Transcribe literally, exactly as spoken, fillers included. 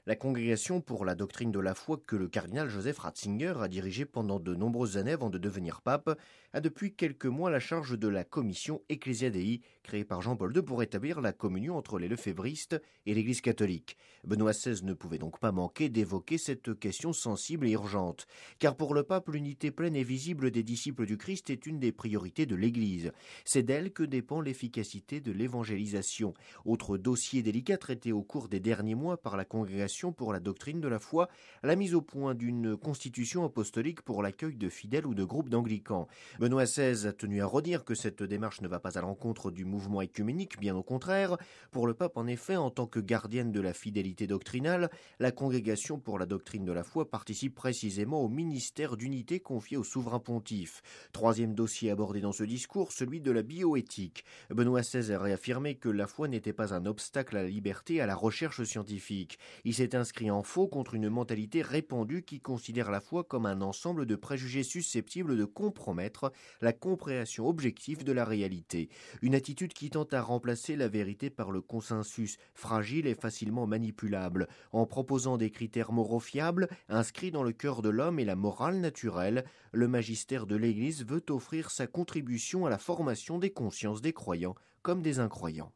La Congrégation pour la doctrine de la foi que le cardinal Joseph Ratzinger a dirigée pendant de nombreuses années avant de devenir pape a depuis quelques mois la charge de la commission Ecclesia Dei créée par Jean-Paul deux pour établir la communion entre les lefébristes et l'Église catholique. Benoît seize ne pouvait donc pas manquer d'évoquer cette question sensible et urgente, car pour le pape, l'unité pleine et visible des disciples du Christ est une des priorités de l'Église. C'est d'elle que dépend l'efficacité de l'évangélisation. Autre dossier délicat traité au cours des derniers mois par la Congrégation pour la doctrine de la foi, la mise au point d'une constitution apostolique pour l'accueil de fidèles ou de groupes d'anglicans. Benoît seize a tenu à redire que cette démarche ne va pas à l'encontre du mouvement œcuménique, bien au contraire. Pour le pape, en effet, en tant que gardienne de la fidélité doctrinale, la Congrégation pour la doctrine de la foi participe précisément au ministère d'unité confié au souverain pontife. Troisième dossier abordé dans ce discours, celui de la bioéthique. Benoît seize a réaffirmé que la foi n'était pas un obstacle à la liberté et à la recherche scientifique. Il s'est inscrit en faux contre une mentalité répandue qui considère la foi comme un ensemble de préjugés susceptibles de compromettre la compréhension objective de la réalité. Une attitude qui tente à remplacer la vérité par le consensus, fragile et facilement manipulable, en proposant des critères moraux fiables, inscrits dans le cœur de l'homme et la morale naturelle. Le magistère de l'Église veut offrir sa contribution à la formation des consciences des croyants comme des incroyants.